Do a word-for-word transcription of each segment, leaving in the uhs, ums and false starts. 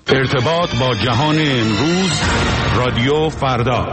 ارتباط با جهان امروز، رادیو فردا.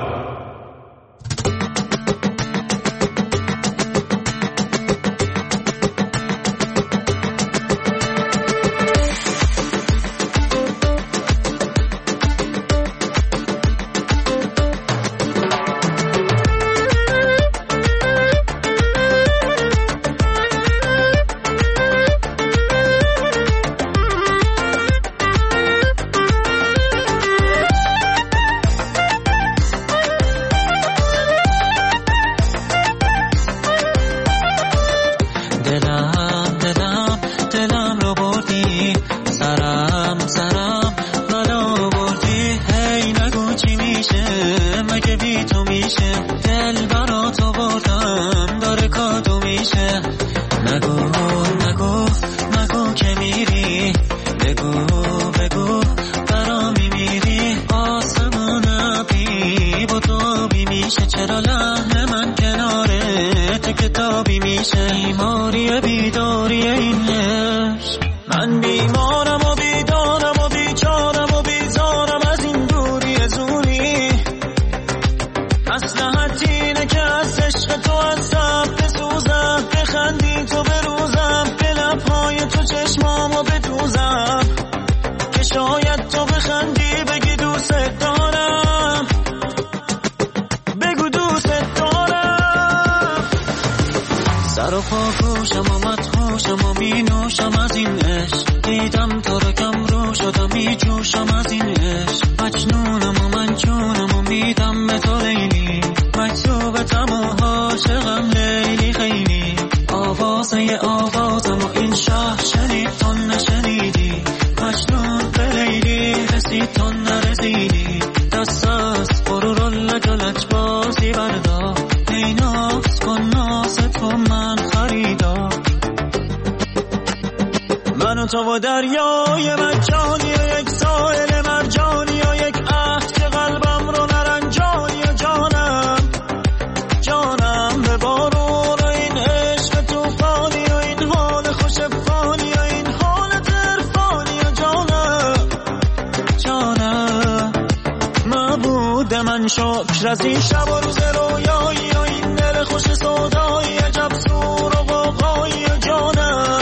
شکر از این شب و روز رویایی و این دل خوش سودایی، عجب سور و غوغایی و جانم.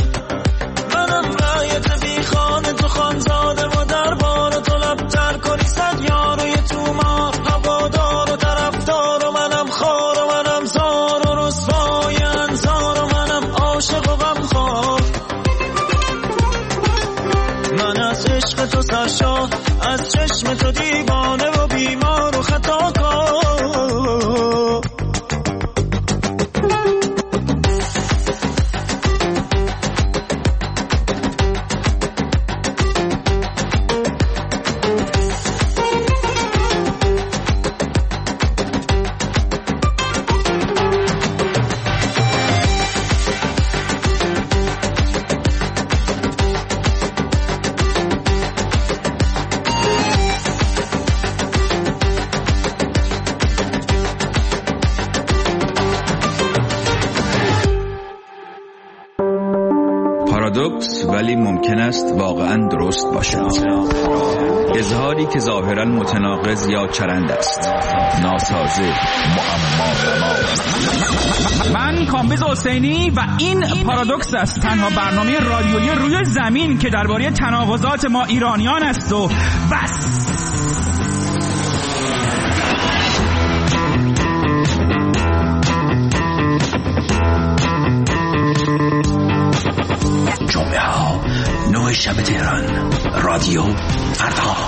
منم رایت بی خانه تو خانزاده و دربار تو لبتر کنی صد یار و یه تومار هوادار و طرفدار و منم خار و منم زار و رسوای انزار و منم عاشق و غمخوار. من از عشق تو سرشار، از چشم تو دیوانه و بیمار و خطا کار. پارادوکس ولی ممکن است واقعا درست باشد. اظهاری که ظاهرا متناقض یا چرند است، ناسازه، معما. من کامبیز حسینی و این پارادوکس است، تنها برنامه رادیویی روی زمین که درباره تناقضات ما ایرانیان است و بس. جمعه ها نه شب تهران، رادیو فردا.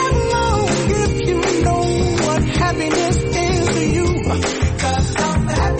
Clap along if you know what happiness is to you. Because I'm happy.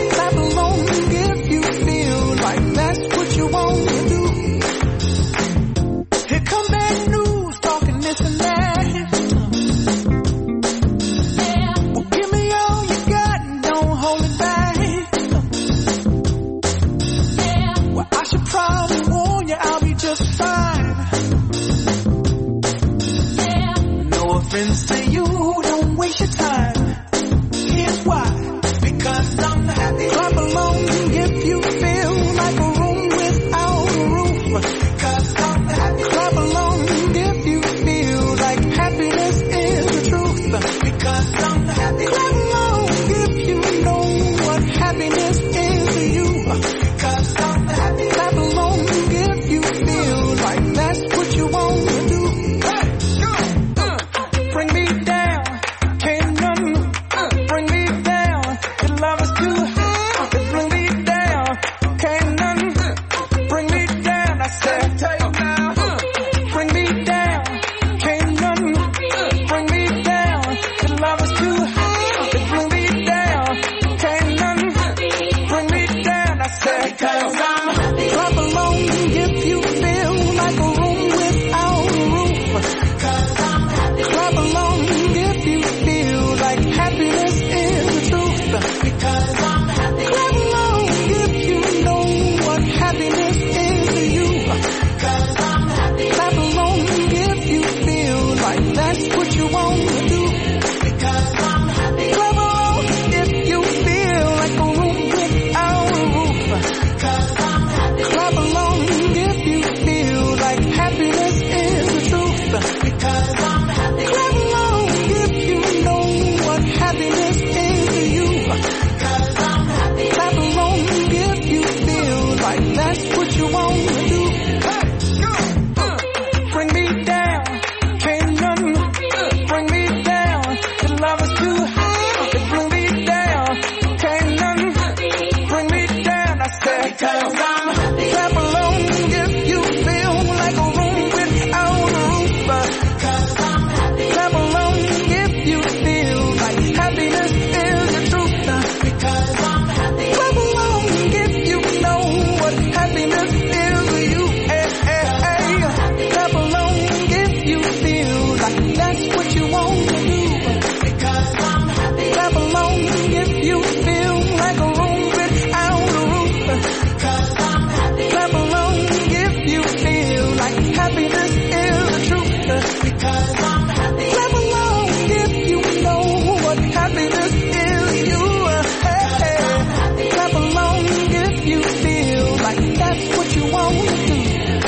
said, cause I'm happy. Clap along if you feel like a room without a roof. Cause I'm happy. Clap along if you feel like happiness is the truth. Because I'm happy. Clap along if you know what happiness is to you. Because I'm happy. Clap along if you feel like that's what you want to do. Because I'm happy. Clap along if you feel like a room without a roof. Because I'm happy. Clap along if you feel like happiness is the truth. Because I'm happy. Clap along if you know what happiness is to you. Because I'm happy. Clap along if you feel like that's what you want to do. Bring me down, can't none bring me down. The love is too high, it bring me down. Can't none bring me down. I said, cause I'm happy. Clap along if you feel like a room without a roof. Cause I'm happy. Clap along if you feel like happiness is the truth. Because I'm happy. Clap along if you know what happiness is to you. Hey, hey, hey. Clap along if you feel like that's what you want to do. Because I'm happy. Clap along if you feel like a room without a roof. Because I'm happy. Clap along if you feel like happiness is the truth. Because I'm happy. Clap along if you know what happiness is to you. Hey, hey. Clap along if you feel like that's what you want to do.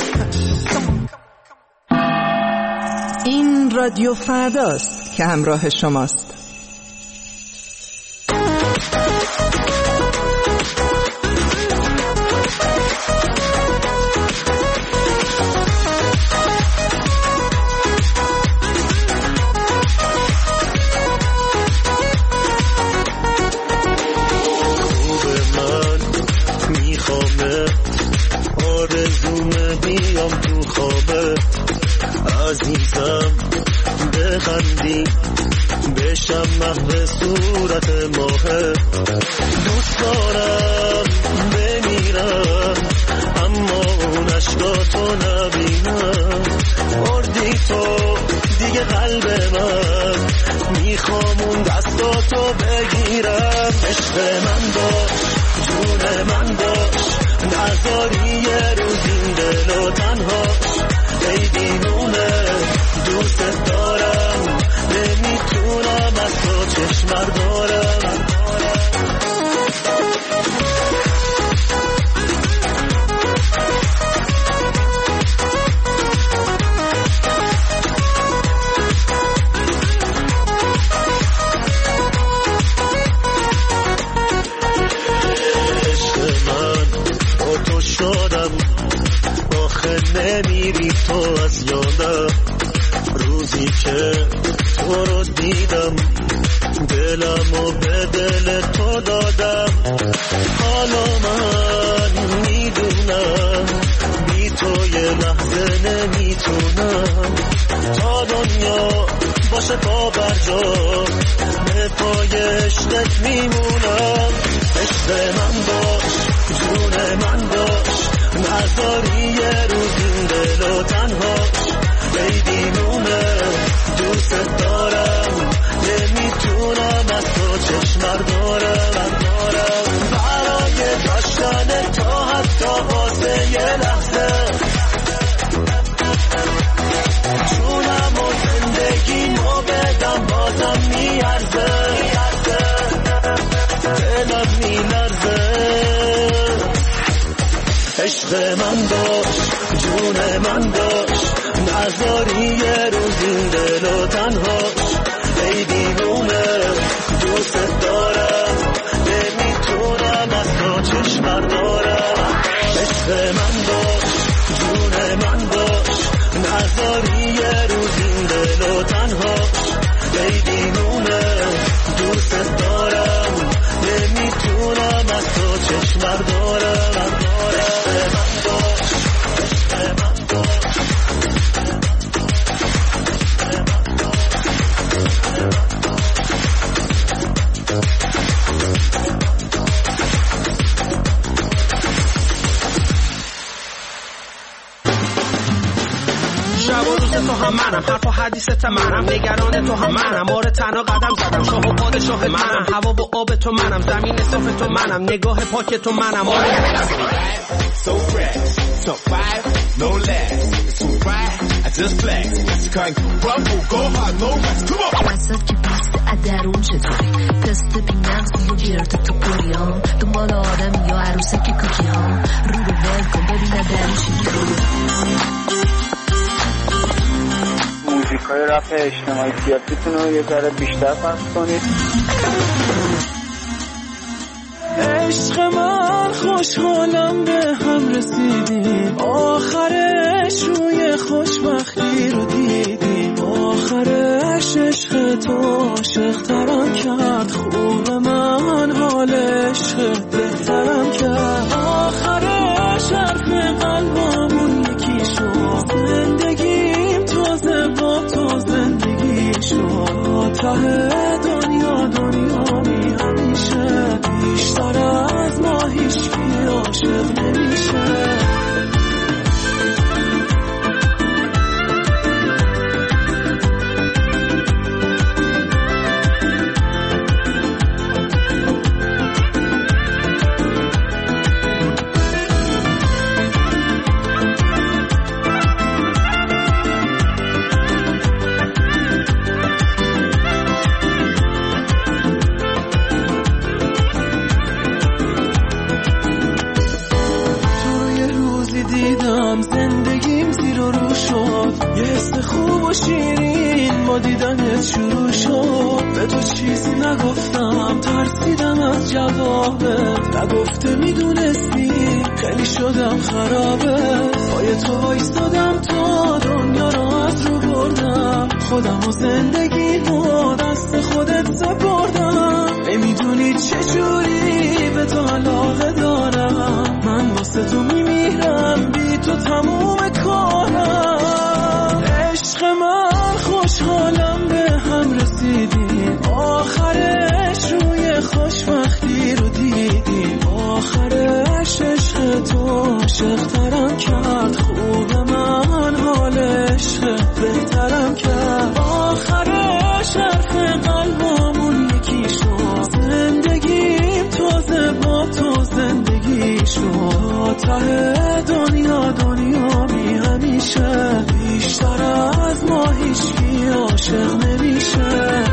این رادیو فرداست که همراه شماست. آرزومه بیام تو خوابه عزیزم بخندی بشم محو صورت ماهه دوست دارم بمیرم اما اون عشقاتو نبینم بردی تو دیگه قلب من میخوام اون دستاتو بگیرم عشق من داشت جون من داشت نذاری یه روز این دل و تنهاش ای دیوونه دوست دارم نمیتونم از تو چشم بردارم نمیری تو از یادم روزی که تو رو دیدم دلم و به دل تو دادم حالا من میدونم بی تو یه لحظه نمیتونم تا دنیا باشه پا برجا به پای عشقت میمونم عشق من باش جون من باش نذاری یه روز این دل و تنهاش ای دیوونه دوست دارم نمیتونم از تو چشم بردارم برای داشتن تا حتی واسه یه لحظه جونم و زندگی مو بدم بازم میارزه دلم میلرزه عشق من باش جون من باش نذاری یه روز این دل و تنهاش ای دیوونه دوست دارم نمیتونم از تو چشم بردارم عشق من باش جون من باش نذاری یه روز این دل و تنهاش ای دیوونه دوست دارم نمیتونم از تو چشم بردارم حدیث منم، نگران تو هم منم، آره تنها قدم زدم، شاه و پادشاه منم، هوا و آب تو منم، زمین صاف تو منم، نگاه پاک تو منم. آره so fresh, so five, no less, so right, I just flex, can't crumble, go hard, no rest, come on. وسط که پست ادرون چطوری تست بی نفسی و گرد تو پوریان دنبال آدم یا عروسه که کوکی ها رو رو ول کن ببینه دری چطوری. موزیکای رپ اجتماعی سیاسیتون رو یه ذره بیشتر پخش کنید. عشق من خوشحالم به هم رسیدیم، آخرش روی خوشبختی رو دیدیم، آخرش عشق تو عاشق‌ترم کرد، خوب من حال عشق بهترم کرد، آخرش حرف قلبمون یکی شد، زندگیم تازه با تو زندگی شد، ته دنیا دنیا می همیشه، بیشتر از ما هیچکی عاشق نمیشه. زندگیم زیر و رو شد، یه حس خوب و شیرین با دیدنت شروع شد، به تو چیزی نگفتم ترسیدم از جوابت، نگفته میدونستی خیلی شدم خرابه، پای تو وایستادم تا دنیا رو از رو بردم، خودم و زندگیمو دست خودت سپردم، نمیدونی چجوری به تو علاقه دارم، من واسه تو میمیرم بی تو تموم کارم. عشق من خوشحالم به هم رسیدیم، آخرش روی خوشبختی رو دیدیم، آخرش عشق تو عاشق‌ترم کرد، خوب من حال عشق بهترم کرد، آخرش حرف قلبمون یکی شد، زندگیم تازه با تو زندگی شد، ته دنیا دنیا بی همیشه، بیشتر از ما هیچکی عاشق نمیشه.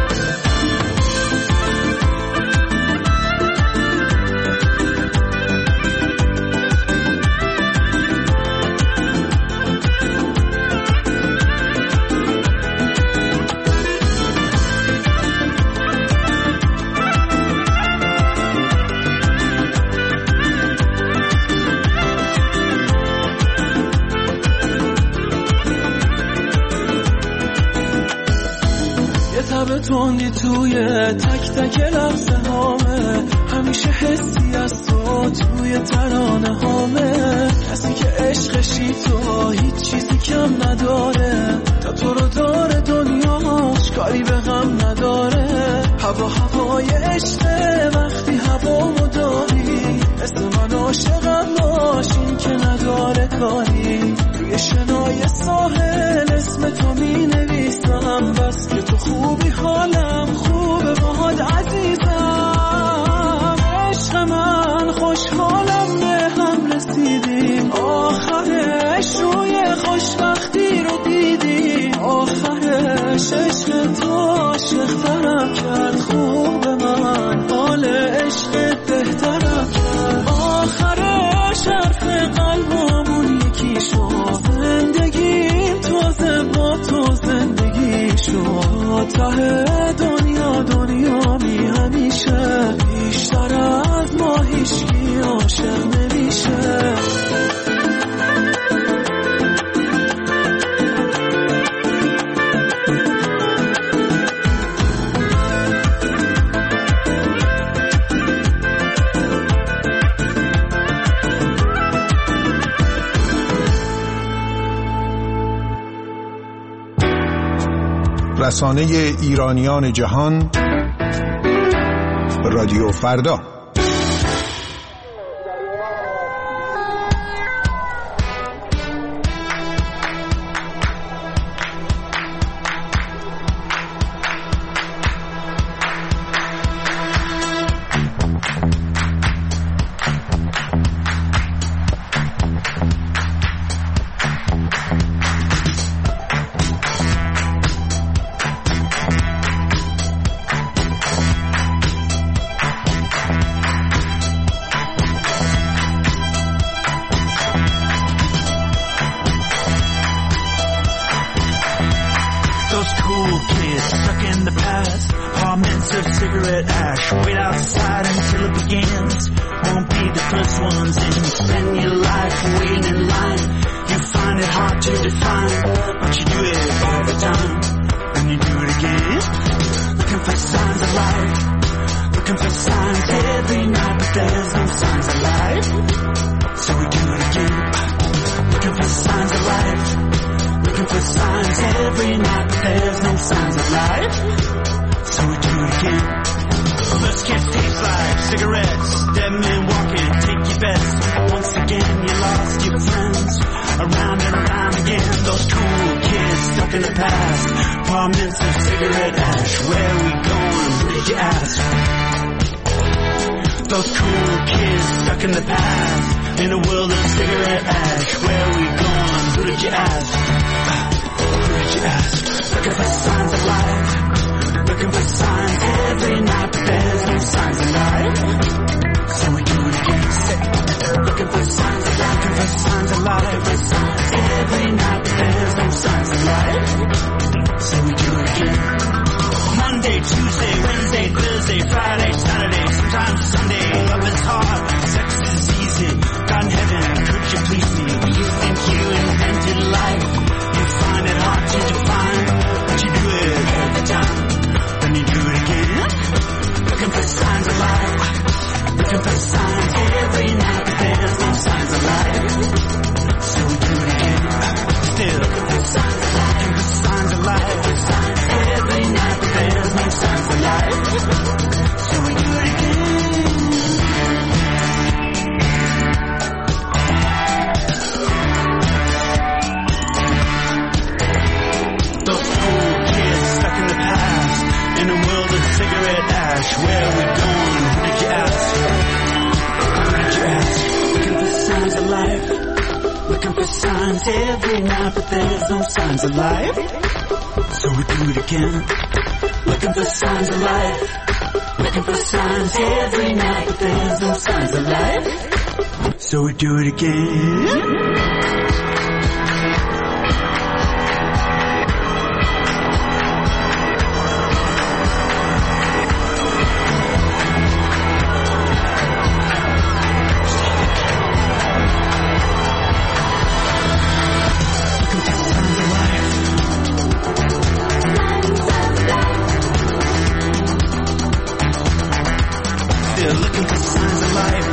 توندی توی تک تک لحظه هامه، همیشه حسی از تو توی ترانه هامه، کسی که عشقشی تو هیچ چیزی کم نداره، تا تو رو داره دنیاش کاری به غم نداره، هوا هوای عشقه وقتی هوامو داری، اسم من عاشقم باشین که نداره کاری، توی شنای ساحل اسم تو می نویسم، بس که تو خوبی حالم خوبه باهات عزیزم. عشق من خوشحالم به هم رسیدیم، آخرش روی خوشبختی رو دیدیم، آخرش عشق تو عاشق‌ترم کرد، خوب من حال عشق بهترم کرد، آخرش حرف قلبمون یکی شد، زندگیم تازه با تو زندگی شد، ته دنیا دنیا بی همیشه، بیشتر از ما هیچکی عاشق نمیشه. رسانه ایرانیان جهان، رادیو فردا. cigarette ash. Wait outside until it begins. Won't be the first ones in. Spend your life waiting in line. You find it hard to define, but you do it every time. And you do it again. Looking for signs of life. Looking for signs every night, but there's no signs of life. So we do it again. Looking for signs of life. Looking for signs every night, but there's no signs of life. So we do it again. First kiss tastes like cigarettes. Dead men walking, take your best. Once again you lost your friends. Around and around again. Those cool kids stuck in the past. Prominence of cigarette ash. Where are we going? Who did you ask? Those cool kids stuck in the past. In a world of cigarette ash. Where are we going? Who did you ask? Who did you ask? Looking for signs of life. Looking for signs every night, but there's no signs of life. So we do it again. Looking for signs of life. Looking for signs of life. Every night, but there's no signs of life. So we do it again. Monday, Tuesday, Wednesday, Thursday, Friday, Saturday, sometimes Sunday. Love is hard, sex is easy. God in heaven, could you please me? You think you invented life. You find it hard to define, but you do it every time. Then you do it again. Looking for signs of life. Looking for signs every night, but there's no signs of life. So we do it again. Still looking for signs of life. Looking for signs of life. Every night, but there's no signs of life. So we do it again. Those cool kids stuck in the past. In a world of cigarette ash. Where are we going? Who did you ask? Who did you ask? Looking for signs of life. Looking for signs every night, but there's no signs of life. So we do it again. Looking for signs of life. Looking for signs every night, but there's no signs of life. So we do it again. Looking for signs of life.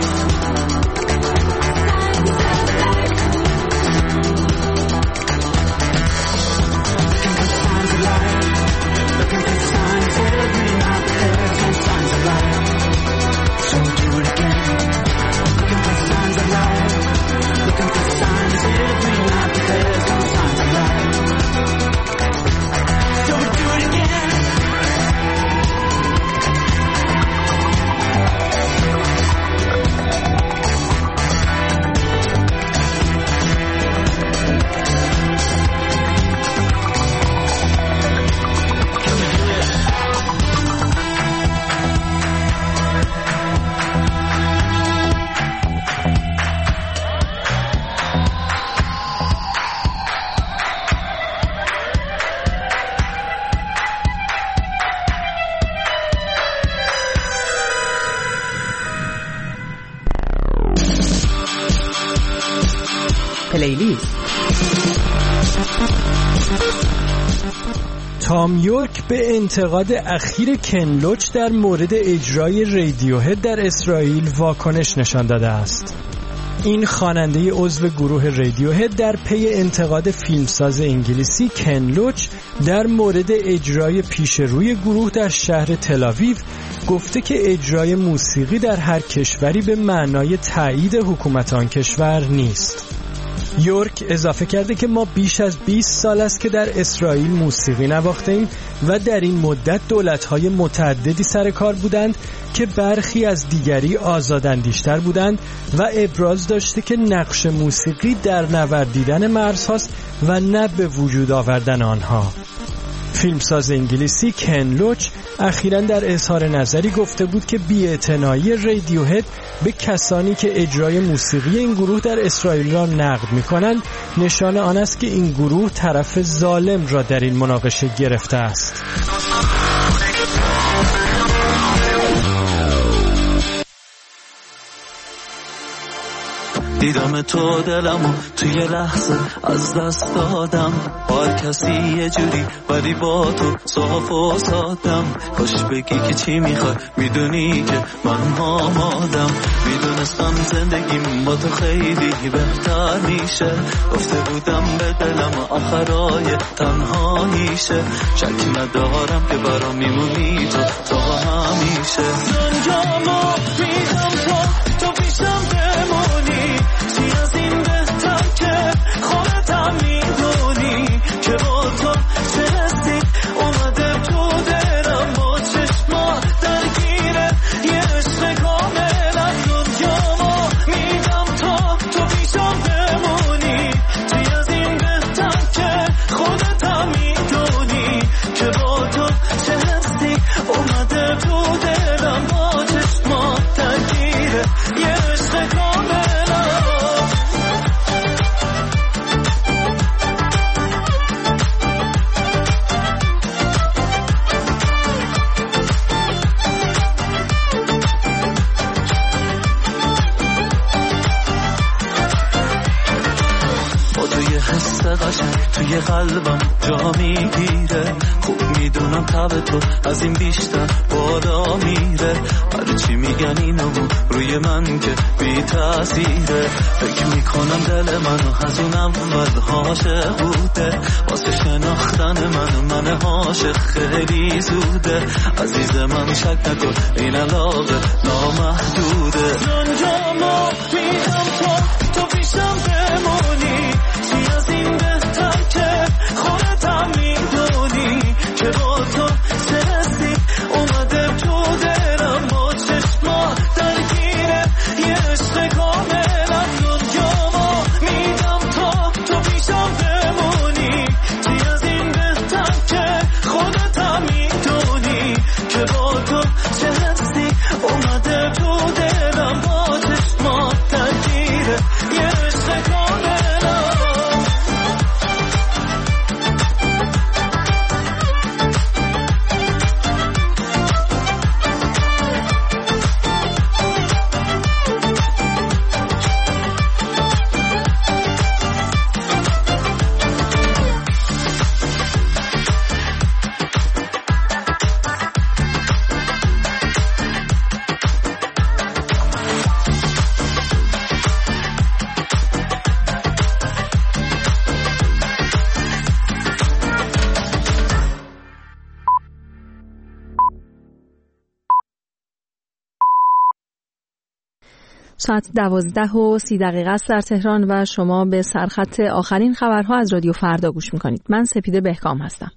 پلیلیست. تام یورک به انتقاد اخیر کن لوچ در مورد اجرای رادیوهد در اسرائیل واکنش نشان داده است. این خواننده عضو گروه رادیوهد در پی انتقاد فیلمساز انگلیسی کن لوچ در مورد اجرای پیش روی گروه در شهر تل‌آویو گفته که اجرای موسیقی در هر کشوری به معنای تایید حکومت آن کشور نیست. یورک اضافه کرده که ما بیش از بیست سال است که در اسرائیل موسیقی نواختیم و در این مدت دولت‌های متعددی سر کار بودند که برخی از دیگری آزاداندیشتر بودند و ابراز داشته که نقش موسیقی در نوردیدن مرزهاست و نه به وجود آوردن آنها. فیلمساز انگلیسی کن لوچ اخیراً در اظهار نظری گفته بود که بی‌اعتنایی رادیوهد به کسانی که اجرای موسیقی این گروه در اسرائیل را نقد می‌کنند نشان آن است که این گروه طرف ظالم را در این مناقشه گرفته است. دیدم تو دلمو توی لحظه از دست دادم، هر کسی یه جوری ولی با تو صاف و سادم. کاش بگی که چی میخوای، میدونی که من آمادم. میدونستم زندگیم با تو خیلی بهتر میشه، گفته بودم به دلم آخرای تنهاییشه. شک ندارم که برام میمونی تو تا همیشه. دنیامو میدم تو تو پیشم بمونی، چی از این بهتر که خودتم میدونی که با تو چه حسی اومده تو دلم، با چشما درگیره یه عشق کاملا. دنیامو میدم تو تو پیشم بمونی، چی از این بهتر که خودتم میدونی که با تو چه حسی اومده تو دلم، با چشما درگیره یه عشق کاملا. توی قلبم جا میگیره، خوب میدونم تب تو از این بیشتر بالا میره. هر چی میگن اینو روی من که بی تاثیره، فکر میکنم دل منو از اون اول عاشق بوده. واسه شناختن من من عاشق خیلی زوده. عزیز من شک نکن این علاقه نامحدوده. دنیامو میدم تو تو پیشم بمونی، چی از این بهتر که خودتم میدونی که با تو چه حسی اومده تو دلم، با چشما درگیره یه عشق کاملا. دنیامو میدم تو تو پیشم بمونی، چی از این بهتر که خودتم میدونی که با تو چه حسی اومده تو دلم، با چشما درگیره یه عشق کاملا. ساعت دوازده و سی دقیقه است در تهران و شما به سرخط آخرین خبرها از رادیو فردا گوش میکنید. من سپیده بهکام هستم.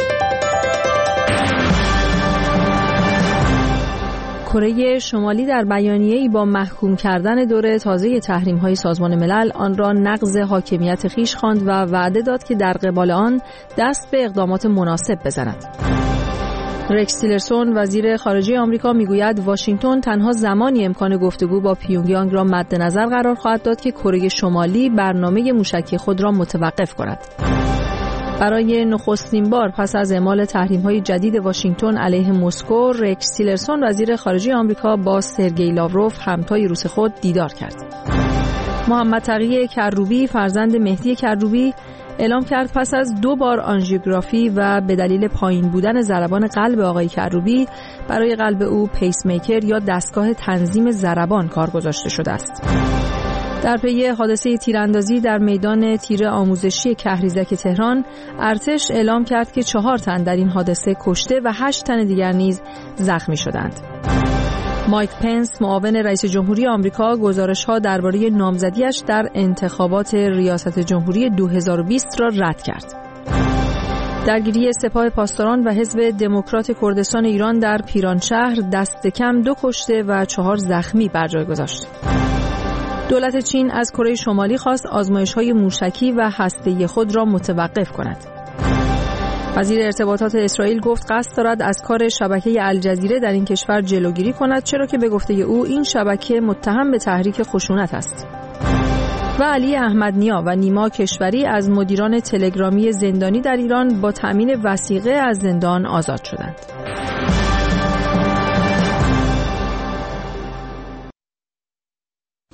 کره شمالی در بیانیه‌ای با محکوم کردن دوره تازه تحریم‌های سازمان ملل آن را نقض حاکمیت خویش خواند و وعده داد که در قبال آن دست به اقدامات مناسب بزند. رکس تیلرسون وزیر خارجه آمریکا میگوید واشنگتن تنها زمانی امکان گفتگو با پیونگیانگ را مد نظر قرار خواهد داد که کره شمالی برنامه موشکی خود را متوقف کند. برای نخستین بار پس از اعمال تحریم‌های جدید واشنگتن علیه مسکو، رکس تیلرسون وزیر خارجه آمریکا با سرگئی لاوروف همتای روس خود دیدار کرد. محمد تقی کروبی فرزند مهدی کروبی اعلام کرد پس از دو بار آنژیوگرافی و به دلیل پایین بودن ضربان قلب آقای کروبی برای قلب او پیس میکر یا دستگاه تنظیم ضربان کار گذاشته شده است. در پی حادثه تیراندازی در میدان تیر آموزشی کهریزک تهران، ارتش اعلام کرد که چهار تن در این حادثه کشته و هشت تن دیگر نیز زخمی شدند. مایک پنس معاون رئیس جمهوری آمریکا گزارش‌ها درباره نامزدیش در انتخابات ریاست جمهوری دو هزار و بیست را رد کرد. درگیری سپاه پاسداران و حزب دموکرات کردستان ایران در پیرانشهر دست کم دو کشته و چهار زخمی بر جای گذاشت. دولت چین از کره شمالی خواست آزمایش‌های موشکی و هسته‌ای خود را متوقف کند. وزیر ارتباطات اسرائیل گفت قصد دارد از کار شبکه الجزیره در این کشور جلوگیری کند، چرا که به گفته او این شبکه متهم به تحریک خشونت است. و علی احمدنیا و نیما کشوری از مدیران تلگرامی زندانی در ایران با تأمین وثیقه از زندان آزاد شدند.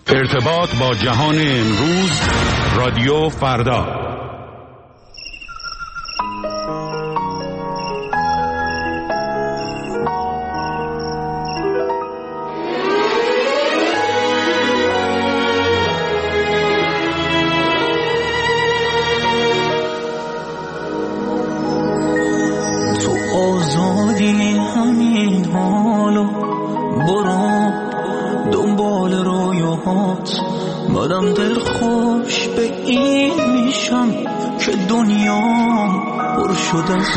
ارتباط با جهان امروز رادیو فردا. تو آزادی همین حالو برو دنبال رویاهات، منم دل خوش به این میشم که دنیا پر شده از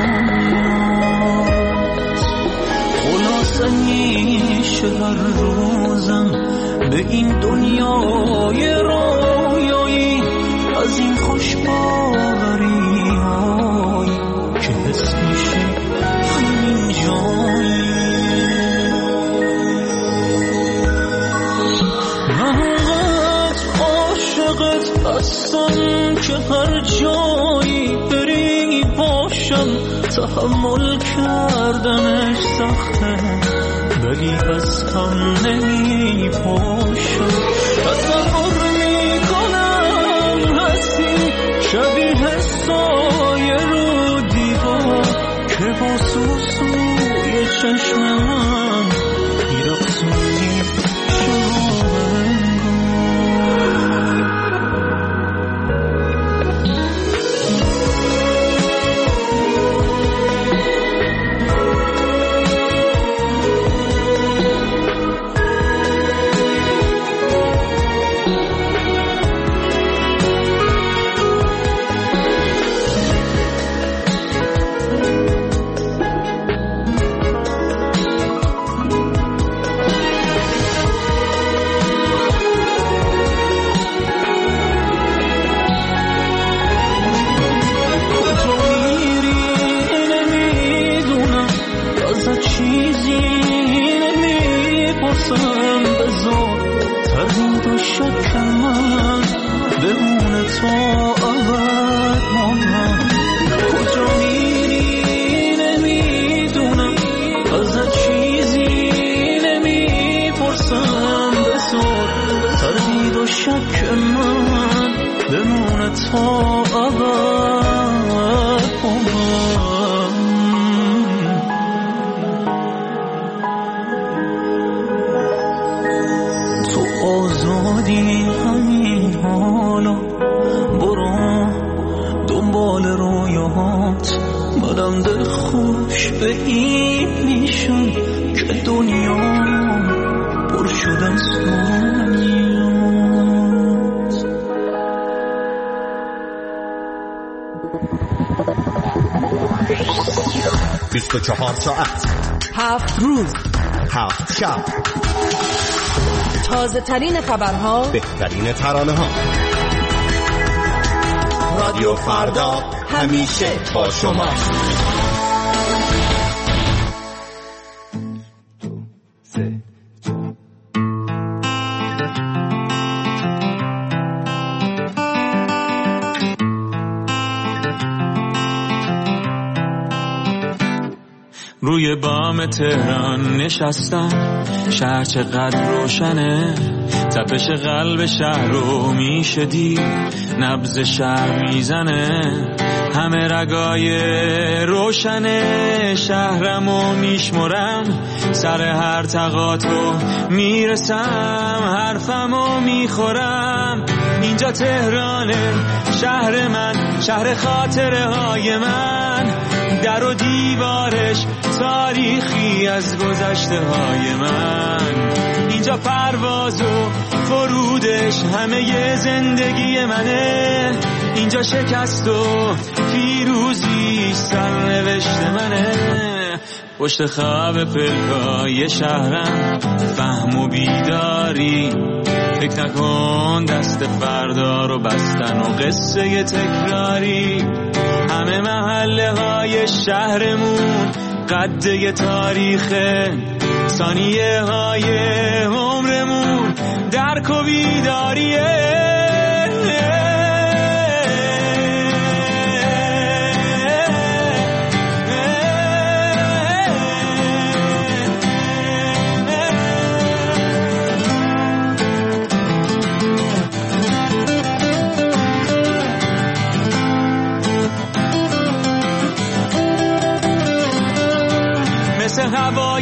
دنیاست. خلاصه میشه هر روزم به این دنیای رویایی از این خوشباوری هایی که حس میشه همین جایی. هستم که هر جایی بری باشم، تحمل کردنش سخته ولی از هم نمی پاشم. تصور می کنم هستی شبیه سایه رو دیوار که با سوسوی چشم من میرقصونی بیست و چهار ساعت، هفت روز، هفت شب، تازه ترین خبرها، بهترین ترانه ها. رادیو فردا همیشه با شما. روی بام تهران نشستم، شهر چقدر روشنه، تپش قلب شهر رو میشه دید، نبض شهر میزنه، همه رگای روشنه، شهرمو میشمرم، سر هر تقاطع میرسم، حرفمو میخورم، اینجا تهرانه شهر من، شهر خاطره های من، در و دیوارش تاریخی از گذشته های من، اینجا پرواز و فرودش همه ی زندگی منه، اینجا شکست و پیروزی سرنوشت منه، پشت خواب پلکای شهرم فهم و بیداری، فکر نکن دست فردا رو بستن و قصه تکراری، همه محله های شهرمون قده تاریخه، ثانیه های عمرمون درک و بیداریه،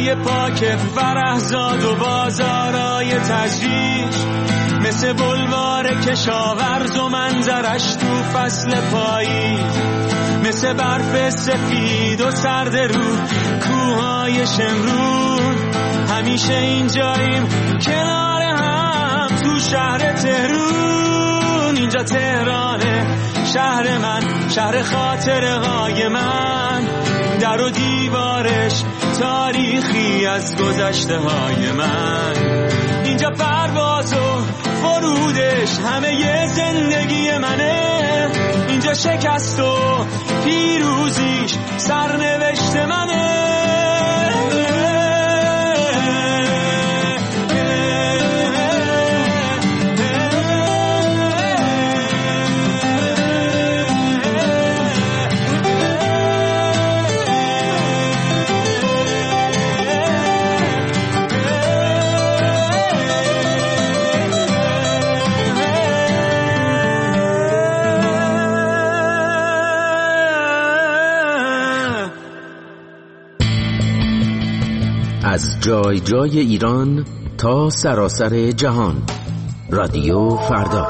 دلهای پاک فرهزاد و بازارای تجریش، مثل بلوار کشاورز و منظرش تو فصل پاییز، مثل برف سفید و سرد رو کوههای شمرون. همیشه اینجاییم کنار هم تو شهر تهرون. اینجا تهرانه شهر من، شهر خاطره های من، در و دیوارش تاریخی از گذشته های من. اینجا پرواز و فرودش همه ی زندگی منه. اینجا شکست و پیروزیش سرنوشت منه. از جای جای ایران تا سراسر جهان، رادیو فردا.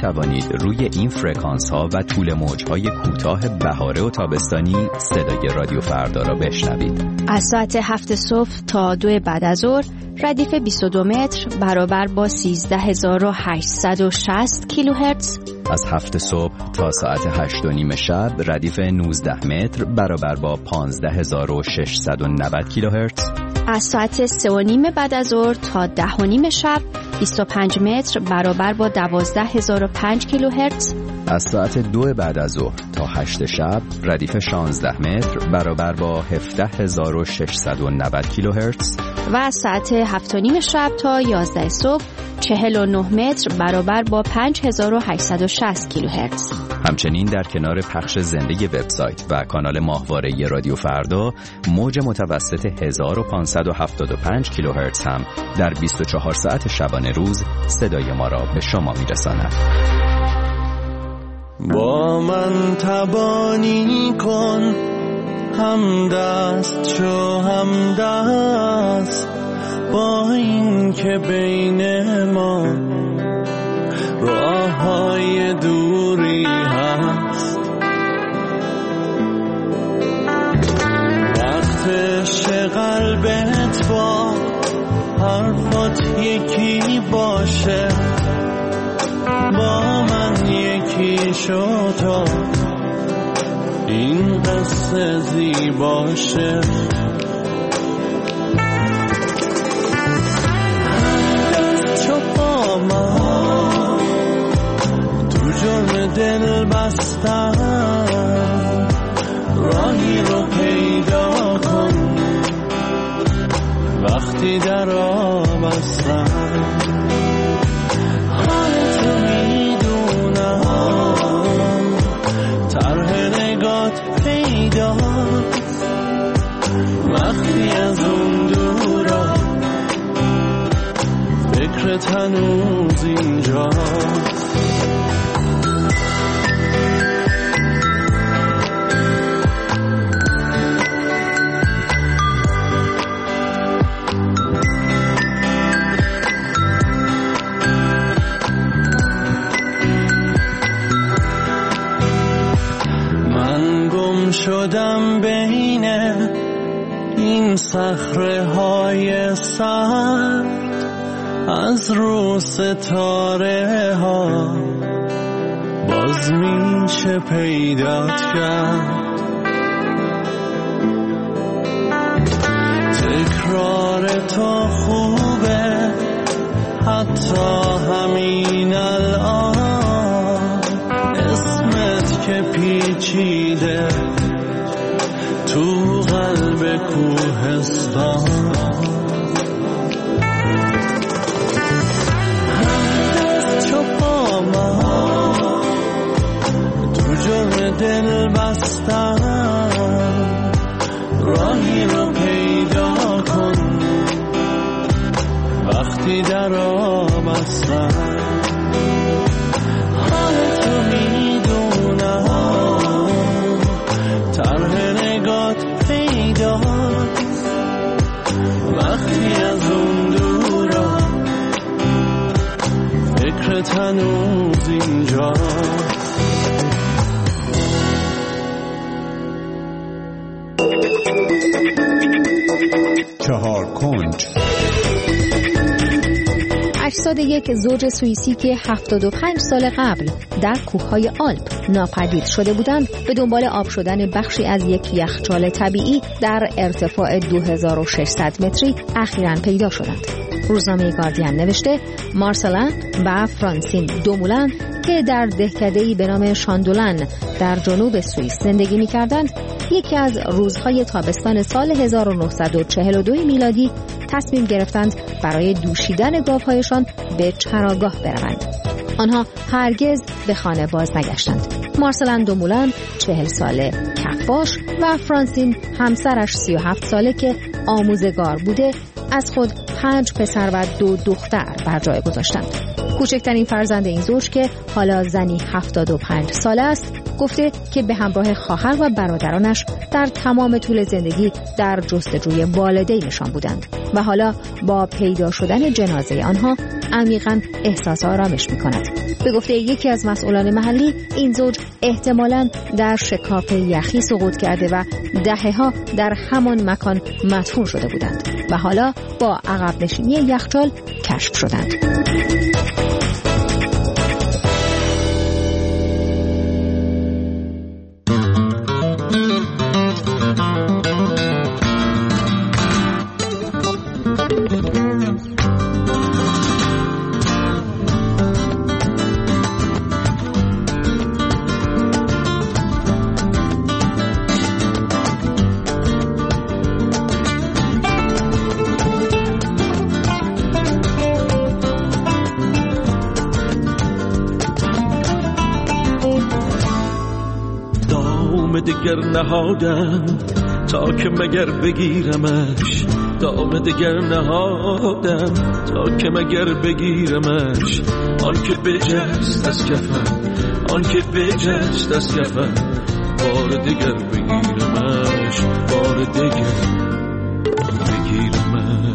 توانید روی این فرکانس ها و طول موج های کوتاه بهاره و تابستانی صدای رادیو فردا را بشنوید. از ساعت هفت صبح تا دو بعد از ظهر ردیف بیست و دو متر برابر با سیزده هزار و هشتصد و شصت کیلوهرتز. از هفت صبح تا ساعت هشت و نیم شب ردیف نوزده متر برابر با پانزده هزار و ششصد و نود کیلوهرتز. از ساعت سه و نیم بعد از ظهر تا ده و نیم شب بیست و پنج متر برابر با دوازده هزار و پنج کیلوهرتز. از ساعت دو بعد از ظهر تا هشت شب ردیف شانزده متر برابر با هفده هزار و ششصد و نود کیلوهرتز. و از ساعت هفت و نیم شب تا یازده صبح چهل و نه متر برابر با پنج هزار و هشتصد و شصت کیلوهرتز. همچنین در کنار پخش زنده وبسایت و کانال ماهواره رادیو فردا، موج متوسط هزار و پانصد و هفتاد و پنج کیلوهرتز هم در بیست و چهار ساعت شبانه روز صدای ما را به شما میرساند. با من تبانی کن، هم دست شو هم دست، با این که بین ما راه های دوری هست. وقتش قلبت با حرفات یکی باشه، با من یکی شو تا این قصه زیباشه. دست چو با من تو جرم دل بستن، راهی رو پیدا کن وقتی در آب هستن. حالتو میدونم طرح نگات پیداست، وقتی از اون دورا فکرت هنوز اینجاست. شدم بین این صخره های سرد، از رو ستاره ها باز میشه پیدات کرد. تکرار تو خوبه حتی همین الان، اسمت که پیچیده تو قلب کوهستان. دست چو با من تو جرم دل بستن، راهی رو پیدا کن وقتی در آب هستن. حالتو میدونم طرح نگات پیداست، وقتی از اون دورا فکرت هنوز اینجاست. چهار کنج. اجساد یک زوج سوئیسی که هفتاد و پنج سال قبل در کوههای آلپ ناپدید شده بودند، به دنبال آب شدن بخشی از یک یخچال طبیعی در ارتفاع دو هزار و ششصد متری اخیراً پیدا شدند. روزنامه گاردین نوشته مارسلن و فرانسین دومولن که در دهکده‌ای به نام شاندولن در جنوب سوئیس زندگی می‌کردند، یکی از روزهای تابستان سال هزار و نهصد و چهل و دو میلادی تصمیم گرفتند برای دوشیدن گاوهایشان به چراگاه بروند. آنها هرگز به خانه باز نگشتند. مارسلن دومولن چهل ساله کفاش و فرانسین همسرش سی و هفت ساله که آموزگار بوده از خود پنج پسر و دو دختر بر جای گذاشتند. کوچکترین فرزند این زوج که حالا زنی هفتاد و پنج ساله است گفته که به همراه خواهر و برادرانش در تمام طول زندگی در جستجوی والدینشان بودند و حالا با پیدا شدن جنازه آنها عمیقاً احساس آرامش می‌کند. به گفته یکی از مسئولان محلی، این زوج احتمالاً در شکاف یخی سقوط کرده و دهه‌ها در همان مکان مدفون شده بودند و حالا با عقب نشینی یخچال کشف شدند. دگر نهادم تا که مگر بگیرمش، دام دگر نهادم تا که مگر بگیرمش. آن که بجست از کفم، آن که بجست از کفم، بار دگر بگیرمش، بار دگر بگیرمش.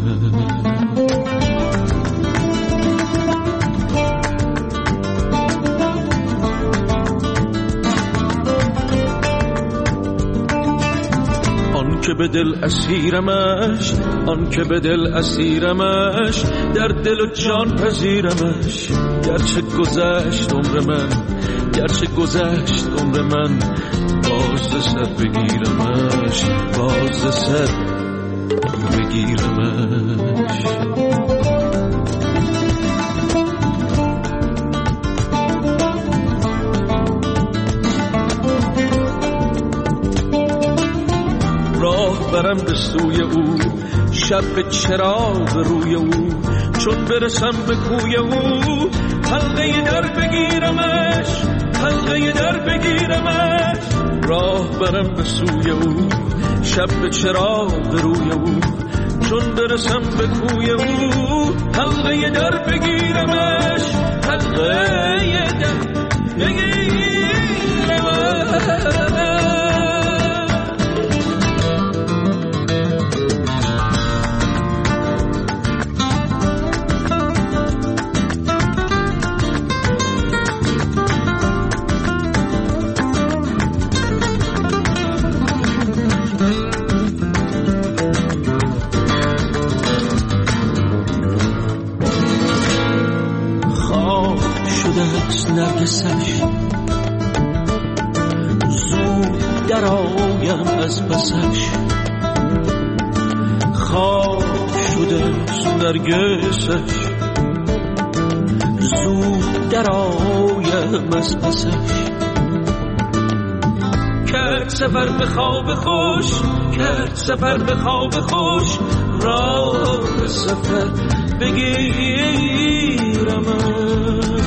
که به دل اسیرمش، آن که به دل اسیرمش، در دل و جان پذیرمش. گرچه گذشت عمر من، گرچه گذشت عمر من، باز سر بگیرمش، باز سر بگیرمش. راه برم به سوی او، شب به چراغ روی او، چون برسم به کوی او، حلقه در بگیرمش، حلقه در بگیرمش. راه برم به سوی او، شب به چراغ روی او، چون برسم به کوی او، حلقه در بگیرمش، حلقه در بگیرمش. نرگسش زود در آیم از پسش، خواب شده نرگسش زود در آیم از پسش. کرد سفر به خواب خوش، کرد سفر به خواب خوش، راه سفر بگیرمش.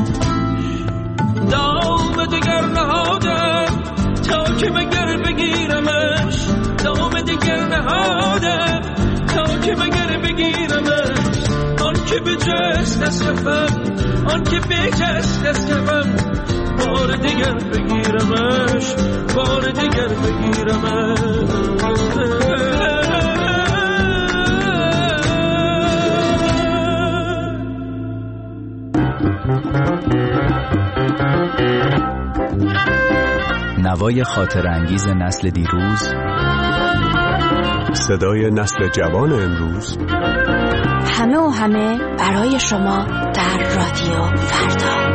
دام دگر نهادم تا که مگر بگیرمش، دام دگر نهادم تا که مگر بگیرمش. آن که بجست از کفم، آن که بجست از کفم، بار دگر بگیرمش، بار دگر بگیرمش. نوای خاطر انگیز نسل دیروز، صدای نسل جوان امروز، همه و همه برای شما در رادیو فردا.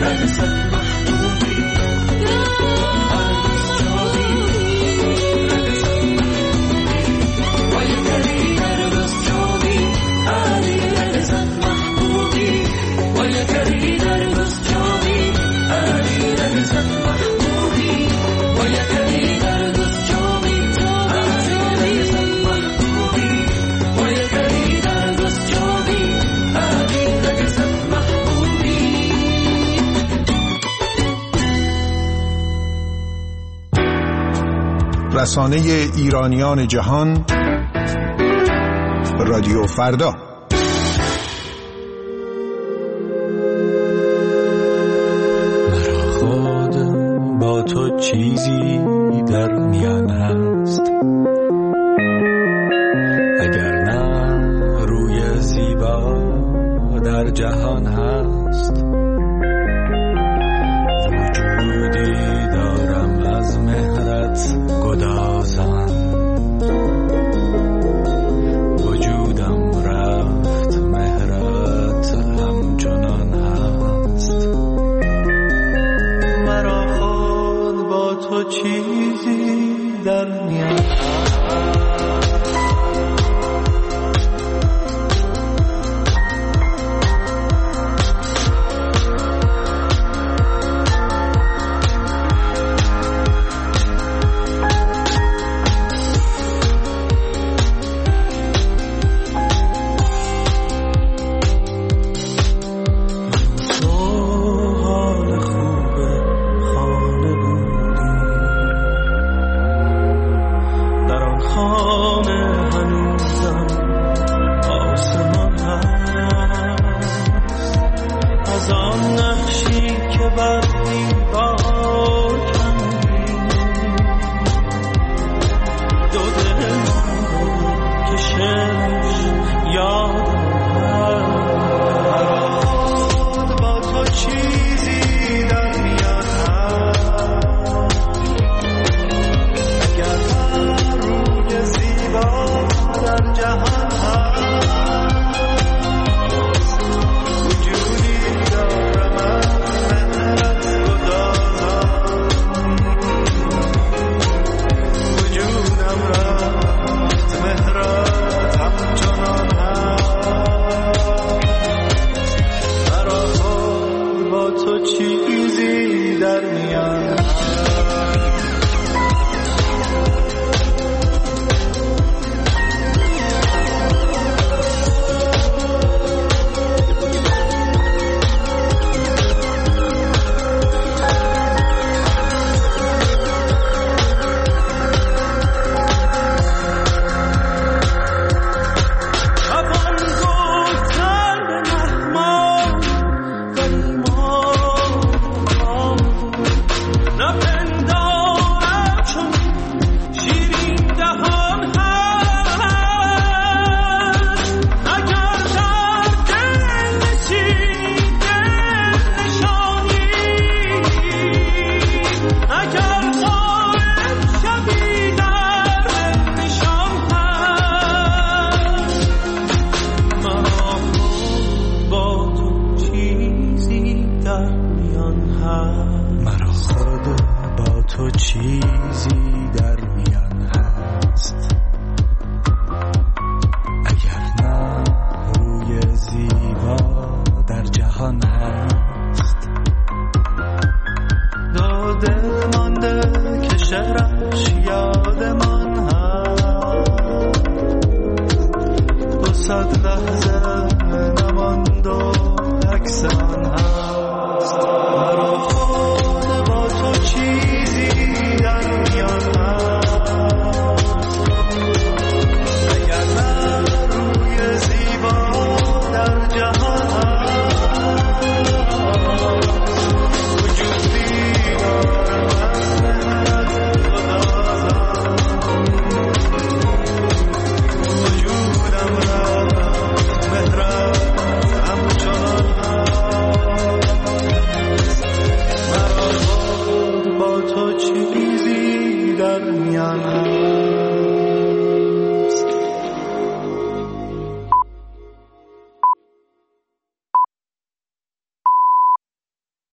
رسانه ایرانیان جهان، رادیو فردا. مرا خودم با تو چیزی در میان هست، اگر نه روی زیبا در جهان هست. وجودی دارم از مهرت گدازان، وجودم رفت مهرت همچنان هست. مرا خود با تو چیزی در میان هست. چیزی در میان